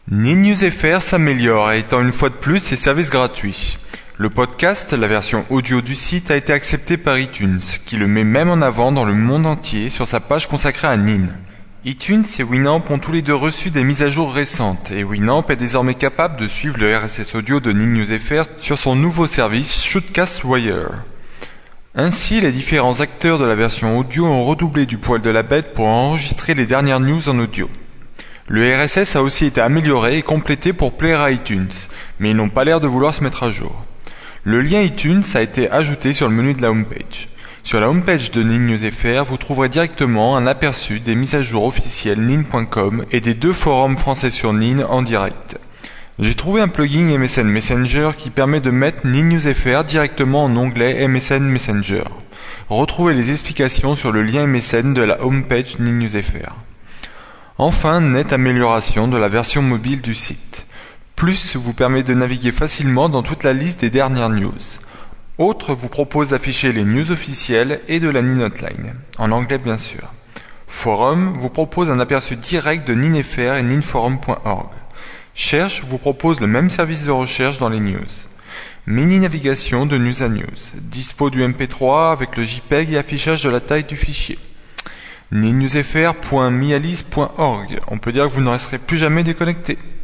NinNewsFR s'améliore, étant une fois de plus ses services gratuits. Le podcast, la version audio du site, a été accepté par iTunes, qui le met même en avant dans le monde entier sur sa page consacrée à Nin. iTunes et Winamp ont tous les deux reçu des mises à jour récentes, et Winamp est désormais capable de suivre le RSS audio de NinNewsFR sur son nouveau service Shootcast-Wire. Ainsi, les différents acteurs de la version audio ont redoublé du poil de la bête pour enregistrer les dernières news en audio. Le RSS a aussi été amélioré et complété pour plaire à iTunes, mais ils n'ont pas l'air de vouloir se mettre à jour. Le lien iTunes a été ajouté sur le menu de la homepage. Sur la homepage de NinNewsFR, vous trouverez directement un aperçu des mises à jour officielles nin.com et des 2 forums français sur Nin en direct. J'ai trouvé un plugin MSN Messenger qui permet de mettre NinNewsFR directement en onglet MSN Messenger. Retrouvez les explications sur le lien MSN de la homepage NinNewsFR. Enfin, nette amélioration de la version mobile du site. Plus vous permet de naviguer facilement dans toute la liste des dernières news. Autre vous propose d'afficher les news officielles et de la Nin Hotline, en anglais bien sûr. Forum vous propose un aperçu direct de NinFR et ninforum.org. Cherche vous propose le même service de recherche dans les news. Mini navigation de news à news. Dispo du MP3 avec le JPEG et affichage de la taille du fichier. NinNewsFR.mialis.org. On peut dire que vous ne resterez plus jamais déconnecté.